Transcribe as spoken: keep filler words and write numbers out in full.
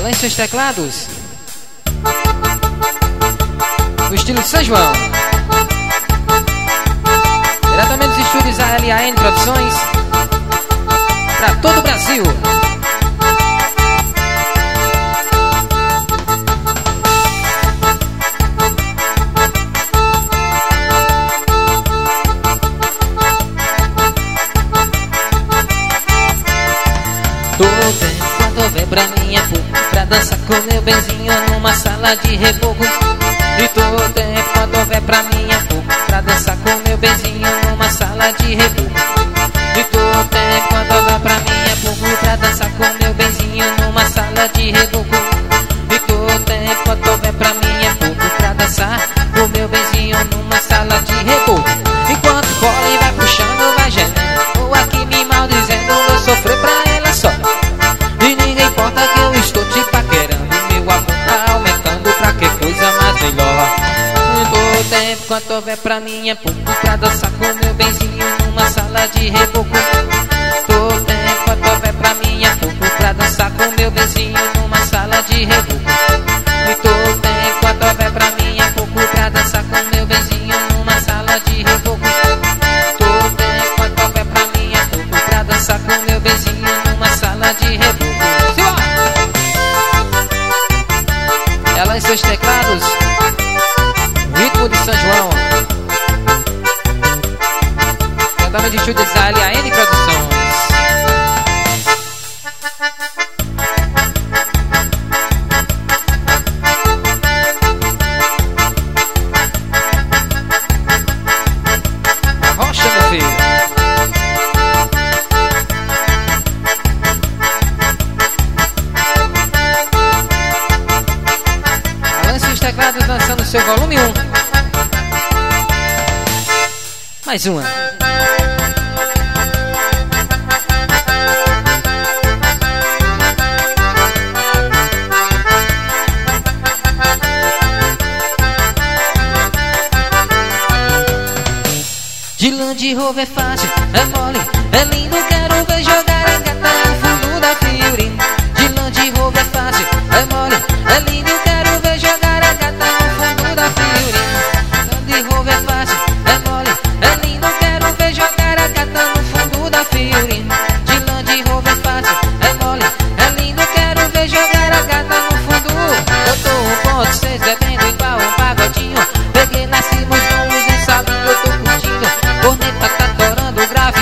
Ela em seus teclados. No estilo São João. Diretamente dos estúdios A L A N Produções. Pra todo o Brasil. Tô bem quando vem pra minha boca, pra dançar com meu benzinho numa sala de reboco. E tô bem quando vem pra minha boca, pra dançar com meu benzinho numa sala de reboco. E tô bem quando vem pra minha boca, pra dançar com meu benzinho numa sala de reboco. E tô bem quando vem pra minha boca, pra dançar com meu benzinho numa sala de reboco. Enquanto o fole vai puxando, vai gemendo, ou aqui me maldizendo, vou sofrer pra ela só. E ninguém importa que eu estou te paquerando, meu amor tá aumentando, pra que coisa mais melhor. Todo tempo quando houver pra mim é pouco, pra dançar com meu benzinho numa sala de reboco. Todo tempo quando houver pra mim é pouco, pra dançar com meu benzinho numa sala de reboco. E todo tempo quando houver pra mim é pouco, pra dançar com meu benzinho numa sala de reboco. Todo tempo quando houver pra mim é pouco, pra dançar com meu benzinho numa sala de reboco. Ela em seus teclados. Ritmo de São João. Diretamente de estúdios A L A N Produções. Rocha, meu filho. Balance os teclados lançando seu volume um. Mais uma. De Land Rover é fácil, é mole, é lindo, quero ver jogar a gata no fundo da Fiori. De Land Rover é fácil, é mole, é lindo, quero ver jogar a gata no fundo da Fiori. Land Rover é fácil, é mole, é lindo, quero ver jogar a gata no fundo da Fiori. De Land Rover é fácil, é mole, é lindo, quero ver jogar a gata no fundo. Eu tô um ponto seis bebendo igual um pagodinho. Peguei lá cima os nomes em sabe que eu tô curtindo. Corneta tá torando o grave,